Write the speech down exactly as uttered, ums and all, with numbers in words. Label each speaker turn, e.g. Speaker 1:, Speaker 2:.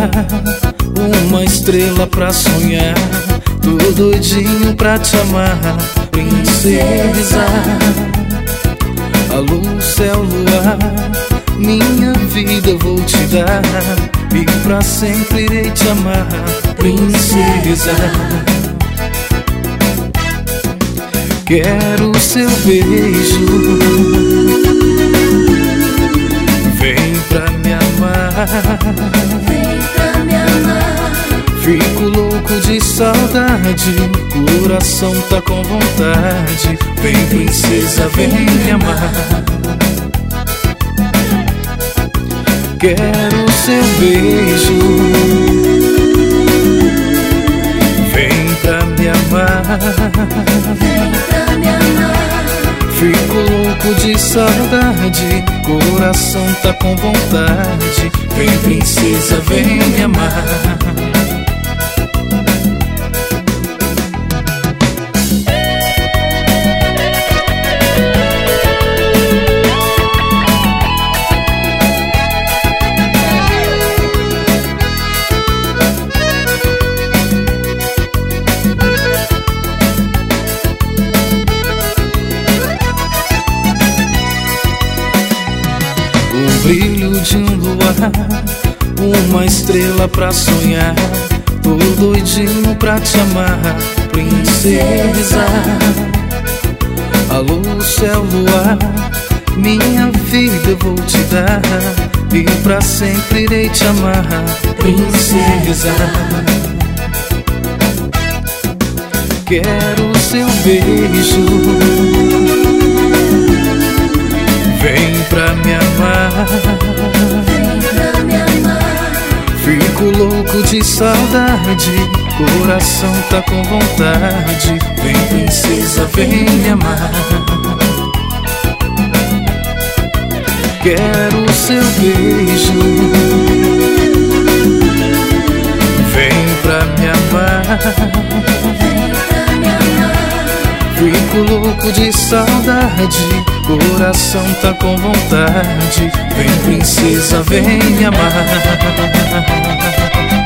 Speaker 1: uma estrela pra sonhar, tô doidinho pra te amar, princesa. A luz, céu, luar, minha vida eu vou te dar, e pra sempre irei te amar, princesa. Quero seu beijo, vem pra me amar,
Speaker 2: vem pra me amar.
Speaker 1: Fico louco de saudade, coração tá com vontade, vem princesa, vem me amar. Quero seu beijo, vem pra me amar,
Speaker 2: vem pra me amar.
Speaker 1: Fico louco de saudade, coração tá com vontade, vem princesa, vem me amar. O brilho de um luar, uma estrela pra sonhar, tô doidinho pra te amar, princesa. A luz, céu, luar, minha vida eu vou te dar, e pra sempre irei te amar, princesa. Quero seu beijo, vem pra me amar,
Speaker 2: vem pra me amar.
Speaker 1: Fico louco de saudade, coração tá com vontade, vem princesa, vem me amar. Quero seu beijo, vem pra me amar,
Speaker 2: vem pra me amar.
Speaker 1: Fico louco de saudade, coração tá com vontade, vem princesa, vem me amar.